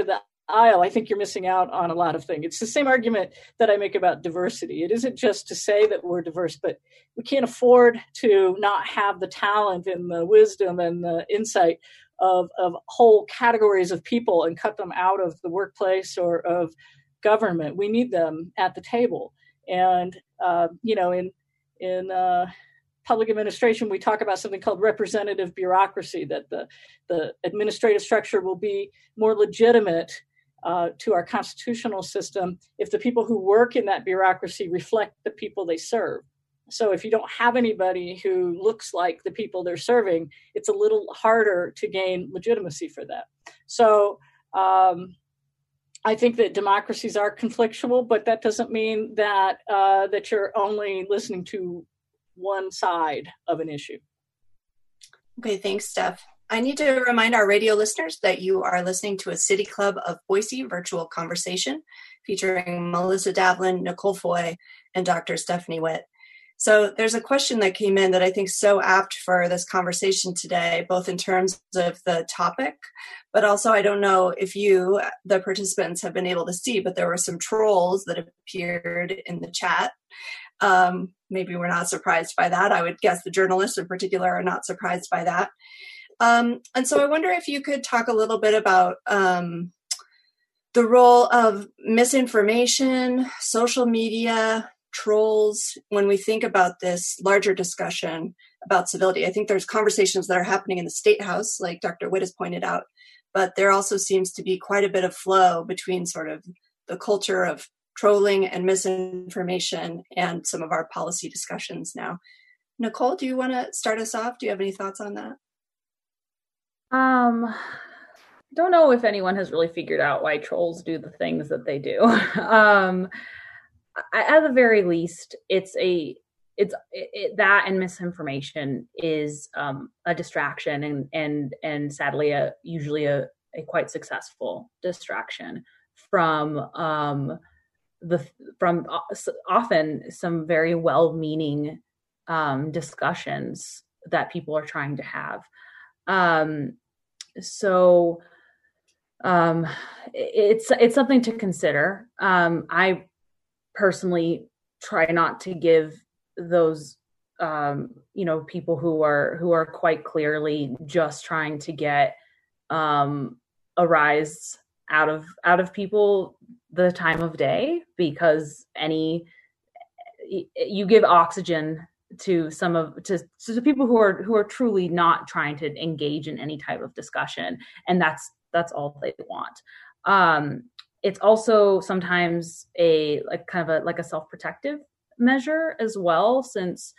aisle, I think you're missing out on a lot of things. It's the same argument that I make about diversity. It isn't just to say that we're diverse, but we can't afford to not have the talent and the wisdom and the insight of, of whole categories of people and cut them out of the workplace or of government. We need them at the table. And, uh, you know, in, in, uh, public administration, we talk about something called representative bureaucracy, that the, the administrative structure will be more legitimate uh, to our constitutional system if the people who work in that bureaucracy reflect the people they serve. So if you don't have anybody who looks like the people they're serving, it's a little harder to gain legitimacy for that. So um, I think that democracies are conflictual, but that doesn't mean that uh, that you're only listening to one side of an issue. Okay, thanks, Steph. I need to remind our radio listeners that you are listening to a City Club of Boise virtual conversation featuring Melissa Davlin, Nicole Foy, and Doctor Stephanie Witt. So there's a question that came in that I think is so apt for this conversation today, both in terms of the topic, but also I don't know if you, the participants, have been able to see, but there were some trolls that appeared in the chat. Um, maybe we're not surprised by that. I would guess the journalists in particular are not surprised by that. Um, and so I wonder if you could talk a little bit about um, the role of misinformation, social media, trolls, when we think about this larger discussion about civility. I think there's conversations that are happening in the State House, like Doctor Witt has pointed out, but there also seems to be quite a bit of flow between sort of the culture of trolling and misinformation and some of our policy discussions now. Nicole, do you want to start us off? Do you have any thoughts on that? Um, don't know if anyone has really figured out why trolls do the things that they do. um, at the very least, it's a it's it, it, that and misinformation is um, a distraction, and and and sadly, a usually a, a quite successful distraction from um, the from often some very well-meaning um, discussions that people are trying to have. Um, so um, it's it's something to consider. Um, I personally try not to give those um, you know people who are who are quite clearly just trying to get um, a rise out of out of people the time of day, because any you give oxygen to some of to, to people who are who are truly not trying to engage in any type of discussion, and that's that's all they want. Um, it's also sometimes a like kind of a like a self-protective measure as well, since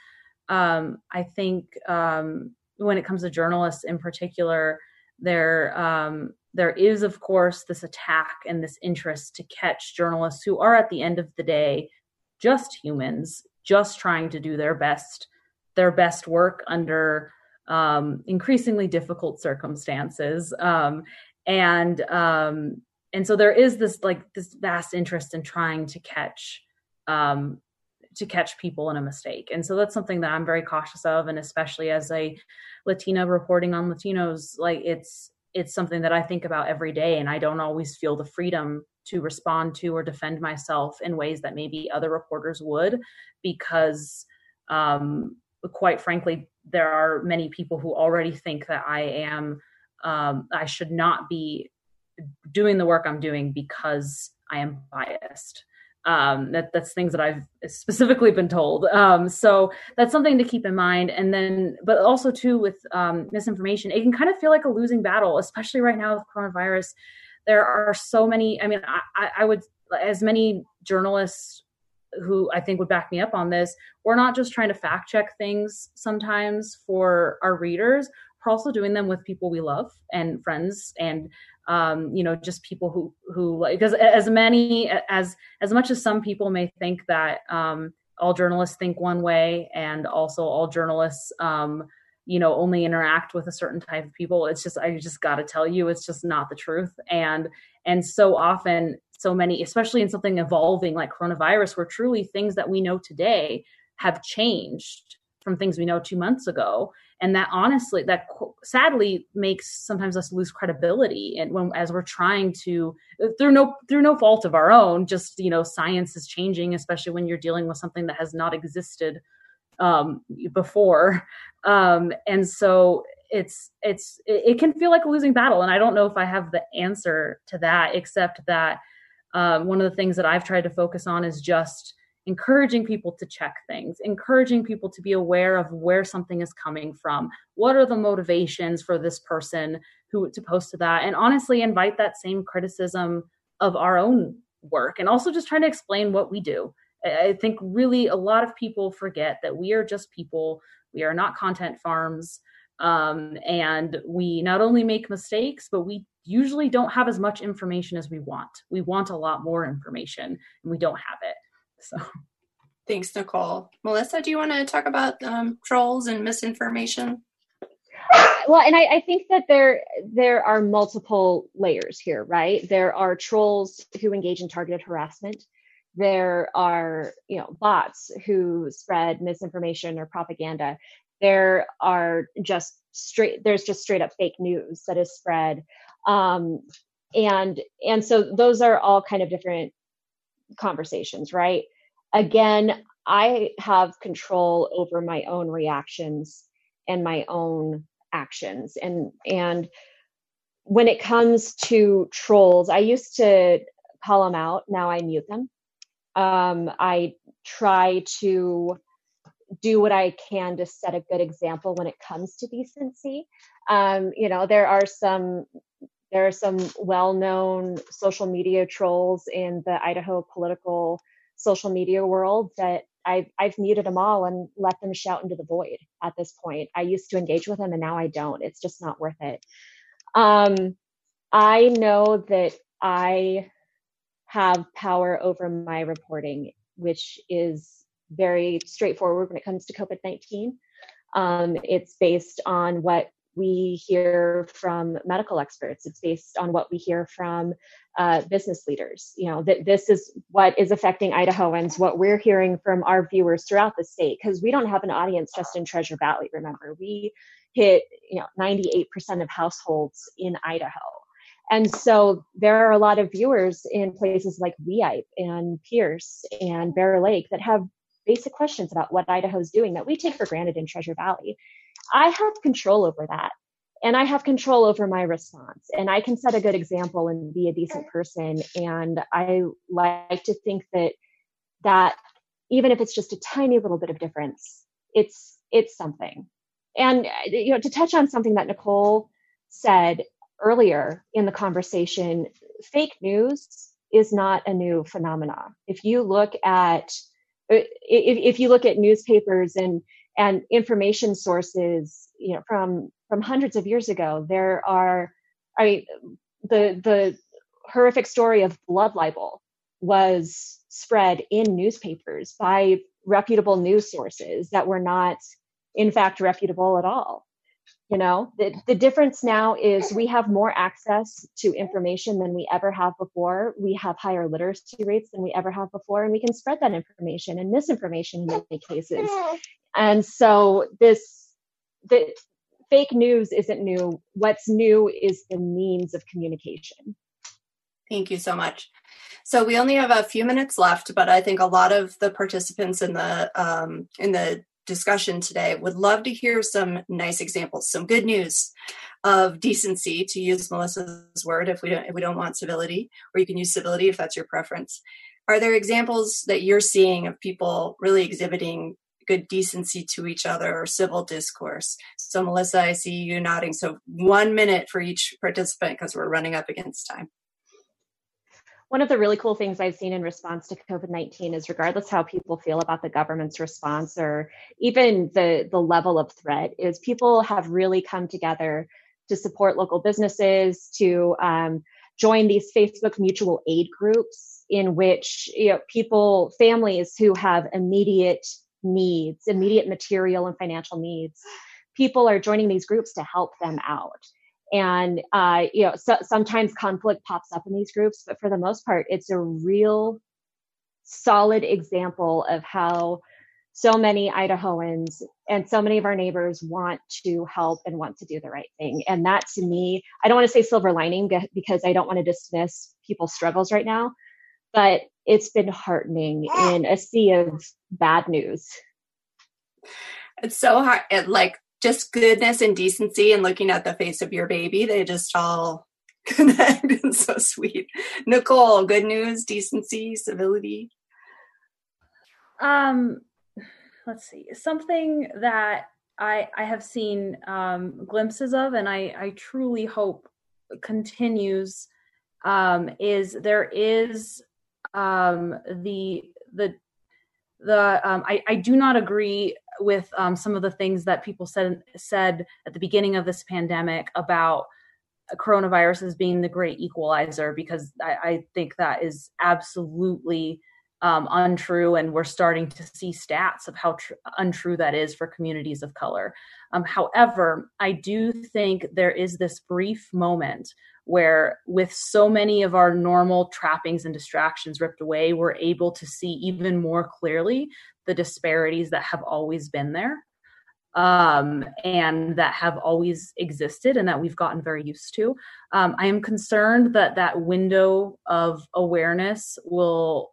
um, I think um, when it comes to journalists in particular, there um, there is of course this attack and this interest to catch journalists who are at the end of the day just humans, just trying to do their best, their best work under um, increasingly difficult circumstances. Um, and um, and so there is this like this vast interest in trying to catch um, to catch people in a mistake. And so that's something that I'm very cautious of, and especially as a Latina reporting on Latinos, like it's it's something that I think about every day, and I don't always feel the freedom to respond to or defend myself in ways that maybe other reporters would, because um, quite frankly, there are many people who already think that I am, um, I should not be doing the work I'm doing because I am biased. Um, that that's things that I've specifically been told. Um, so that's something to keep in mind. And then, but also too with um, misinformation, it can kind of feel like a losing battle, especially right now with coronavirus. There are so many, I mean, I, I would, as many journalists who I think would back me up on this, we're not just trying to fact check things sometimes for our readers, we're also doing them with people we love and friends and, um, you know, just people who, who like, because as many, as, as much as some people may think that um, all journalists think one way, and also all journalists, um, you know, only interact with a certain type of people. It's just, I just got to tell you, it's just not the truth. And, and so often, so many, especially in something evolving like coronavirus, where truly things that we know today have changed from things we know two months ago. And that honestly, that sadly makes sometimes us lose credibility. And when, as we're trying to, through no, through no fault of our own, just, you know, science is changing, especially when you're dealing with something that has not existed um, before. Um, and so it's, it's, it can feel like a losing battle. And I don't know if I have the answer to that, except that um, one of the things that I've tried to focus on is just encouraging people to check things, encouraging people to be aware of where something is coming from. What are the motivations for this person who to post to that? And honestly, invite that same criticism of our own work, and also just trying to explain what we do. I think really a lot of people forget that we are just people. We are not content farms. Um, and we not only make mistakes, but we usually don't have as much information as we want. We want a lot more information, and we don't have it. So, thanks, Nicole. Melissa, do you want to talk about um, trolls and misinformation? Well, and I, I think that there there are multiple layers here, right? There are trolls who engage in targeted harassment. There are, you know, bots who spread misinformation or propaganda. There are just straight, there's just straight up fake news that is spread. Um, and, and so those are all kind of different conversations, right? Again, I have control over my own reactions and my own actions. And, and when it comes to trolls, I used to call them out. Now I mute them. Um, I try to do what I can to set a good example when it comes to decency. Um, you know, there are some there are some well-known social media trolls in the Idaho political social media world that I've I've muted them all and let them shout into the void at this point. I used to engage with them and now I don't. It's just not worth it. Um, I know that I have power over my reporting, which is very straightforward when it comes to COVID nineteen. Um, it's based on what we hear from medical experts. It's based on what we hear from uh, business leaders. You know, that this is what is affecting Idahoans, what we're hearing from our viewers throughout the state, because we don't have an audience just in Treasure Valley. Remember, we hit, you know, ninety-eight percent of households in Idaho. And so there are a lot of viewers in places like Weippe and Pierce and Bear Lake that have basic questions about what Idaho's doing that we take for granted in Treasure Valley. I have control over that, and I have control over my response, and I can set a good example and be a decent person. And I like to think that that even if it's just a tiny little bit of difference, it's it's something. And you know, to touch on something that Nicole said earlier in the conversation, fake news is not a new phenomenon. If you look at if, if you look at newspapers and and information sources, you know, from from hundreds of years ago, there are, I mean, the the horrific story of blood libel was spread in newspapers by reputable news sources that were not, in fact, reputable at all. You know, the, the difference now is we have more access to information than we ever have before. We have higher literacy rates than we ever have before, and we can spread that information and misinformation in many cases. And so this, the fake news isn't new. What's new is the means of communication. Thank you so much. So we only have a few minutes left, but I think a lot of the participants in the um, in the discussion today would love to hear some nice examples, some good news of decency, to use Melissa's word, if we don't if we don't want civility, or you can use civility if that's your preference. Are there examples that you're seeing of people really exhibiting good decency to each other or civil discourse? So Melissa, I see you nodding. So one minute for each participant because we're running up against time. One of the really cool things I've seen in response to COVID nineteen is, regardless how people feel about the government's response or even the, the level of threat, is people have really come together to support local businesses, to um, join these Facebook mutual aid groups in which, you know, people, families who have immediate needs, immediate material and financial needs, people are joining these groups to help them out. And, uh, you know, so, sometimes conflict pops up in these groups, but for the most part, it's a real solid example of how so many Idahoans and so many of our neighbors want to help and want to do the right thing. And that, to me, I don't want to say silver lining because I don't want to dismiss people's struggles right now, but it's been heartening in a sea of bad news. It's so hard. It, like just goodness and decency and looking at the face of your baby, they just all connect. It's so sweet. Nicole, good news, decency, civility. Um, let's see, something that I I have seen um, glimpses of, and I I truly hope continues, um, is there is um, the the the um, I I do not agree with um, some of the things that people said said at the beginning of this pandemic about coronavirus as being the great equalizer, because I, I think that is absolutely um, untrue. And we're starting to see stats of how tr- untrue that is for communities of color. Um, however, I do think there is this brief moment where, with so many of our normal trappings and distractions ripped away, we're able to see even more clearly the disparities that have always been there. Um, and that have always existed and that we've gotten very used to. Um, I am concerned that that window of awareness will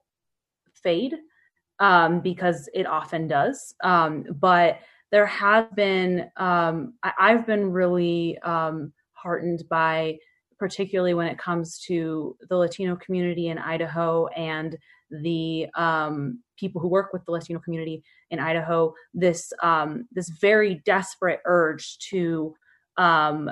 fade um, because it often does. Um, but there has been, um, I, I've been really um, heartened by, particularly when it comes to the Latino community in Idaho and the um, people who work with the Latino community in Idaho, this um, this very desperate urge to um,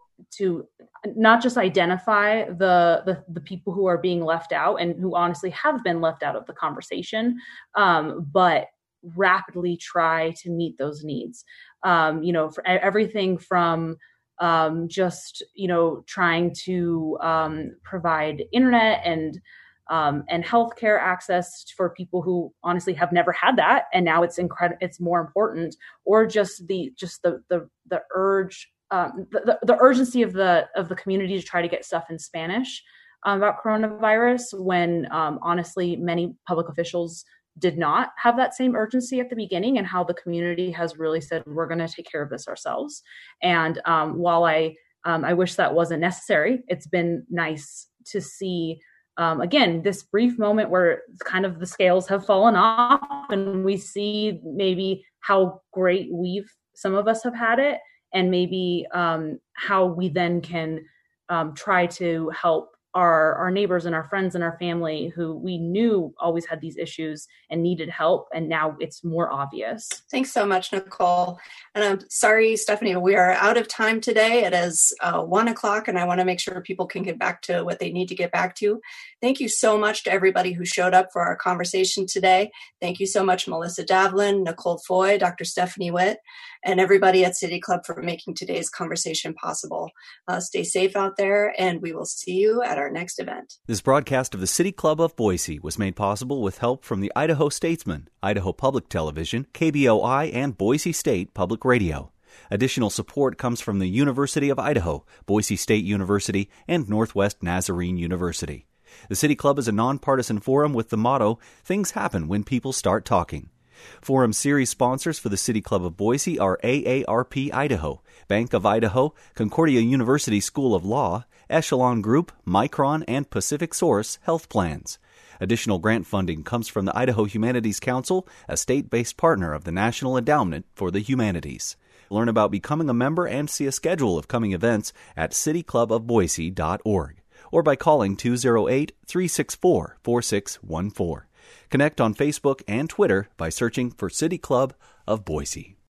to not just identify the, the the people who are being left out and who honestly have been left out of the conversation, um, but rapidly try to meet those needs. Um, you know, for everything from um, just you know trying to um, provide internet and Um, and healthcare access for people who honestly have never had that, and now it's incredible. It's more important, or just the just the the the urge, um, the, the the urgency of the of the community to try to get stuff in Spanish um, about coronavirus, when um, honestly many public officials did not have that same urgency at the beginning, and how the community has really said, we're going to take care of this ourselves. And um, while I um, I wish that wasn't necessary, it's been nice to see. Um, again, this brief moment where kind of the scales have fallen off and we see maybe how great we've, some of us have had it, and maybe um, how we then can um, try to help our, our neighbors and our friends and our family who we knew always had these issues and needed help. And now it's more obvious. Thanks so much, Nicole. And I'm sorry, Stephanie, we are out of time today. It is uh, one o'clock and I want to make sure people can get back to what they need to get back to. Thank you so much to everybody who showed up for our conversation today. Thank you so much, Melissa Davlin, Nicole Foy, Doctor Stephanie Witt, and everybody at City Club for making today's conversation possible. Uh, stay safe out there, and we will see you at our next event. This broadcast of the City Club of Boise was made possible with help from the Idaho Statesman, Idaho Public Television, K B O I, and Boise State Public Radio. Additional support comes from the University of Idaho, Boise State University, and Northwest Nazarene University. The City Club is a nonpartisan forum with the motto, "Things happen when people start talking." Forum series sponsors for the City Club of Boise are A A R P Idaho, Bank of Idaho, Concordia University School of Law, Echelon Group, Micron, and Pacific Source Health Plans. Additional grant funding comes from the Idaho Humanities Council, a state-based partner of the National Endowment for the Humanities. Learn about becoming a member and see a schedule of coming events at city club of boise dot org or by calling two oh eight, three six four, four six one four. Connect on Facebook and Twitter by searching for City Club of Boise.